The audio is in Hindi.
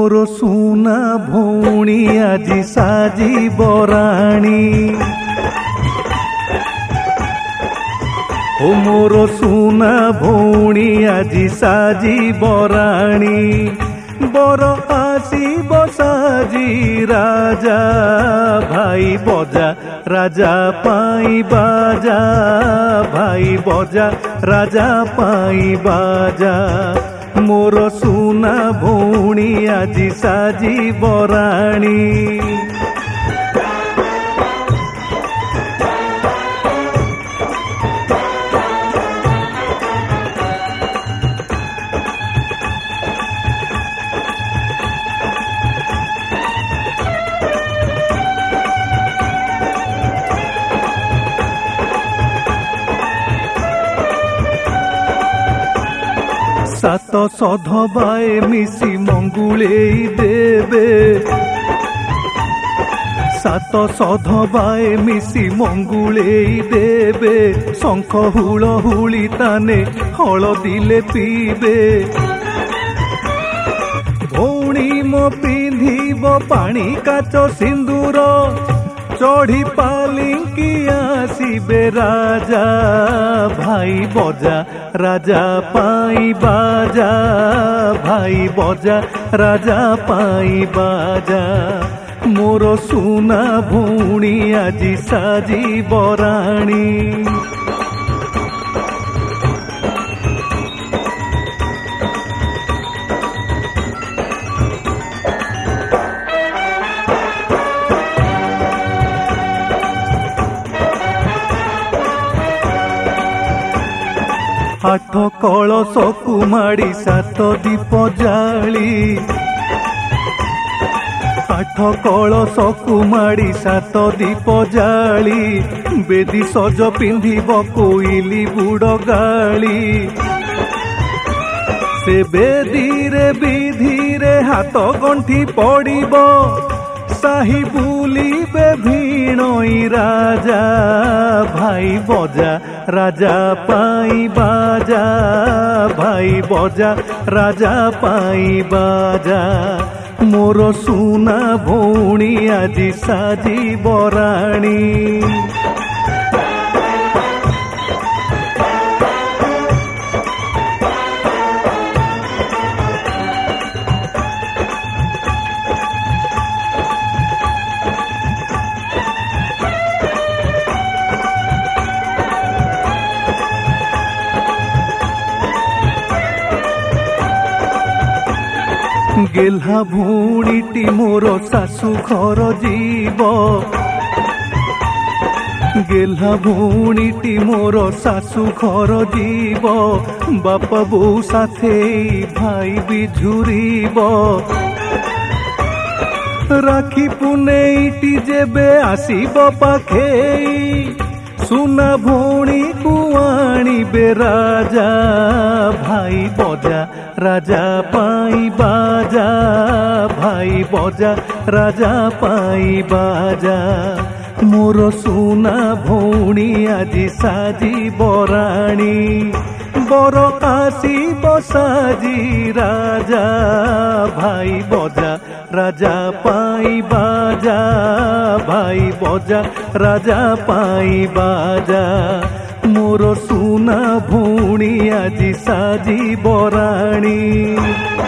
मोर सुना भौणी आजी साजी बराणी ओ मोर सुना भौणी आजी साजी बराणी बर आसीब साजी राजा भाई बजा राजा पाई बाजा भाई बजा राजा पाई बाजा मोर सुना भौणी आजी साजी बराणी सात सधबाए मिसी मंगुले देवे सात सधबाए मिसी मंगुले देवे शंख हुल हुली ताने हलदिले पीबे भौणी मो पिंधिब पानी काच सिंदूर चढ़ी पालिंकी आसीबे राजा भाई बजा राजा पाई बाजा भाई बजा राजा पाई बाजा मोर सुना भौणी आजी साजी बराणी आठ कलश कुमाड़ी सात दीप जाली आठ कलश कुमाड़ी सात दीप जाली बेदी सज पिंधिब कोइली बुड़ गाली से बेदी रे विधि रे हाथ गंठी पड़िब साही बुलिबे भीणई राजा भाई बजा राजा पाई बाजा भाई बजा राजा पाई बाजा मोर सुना भौणी आजी साजी बराणी गेल्हा भौणीटी मोर सासु घर जीव गेल्हा भौणीटी मोर सासु घर जीव बाप बो साथे भाई भी झुरीब राखी पुनेईटी जेबे आसीब पाखेई सुना भौणी को आनिबे राजा भाई बजा राजा पाई बाजा भाई बजा राजा पाई बाजा मोर सुना भौणी आजी साजी बराणी बर आसीब साजी राजा भाई बजा राजा पाई बाजा भाई बजा राजा पाई बाजा मोर सुना भौणी आजी साजी बराणी।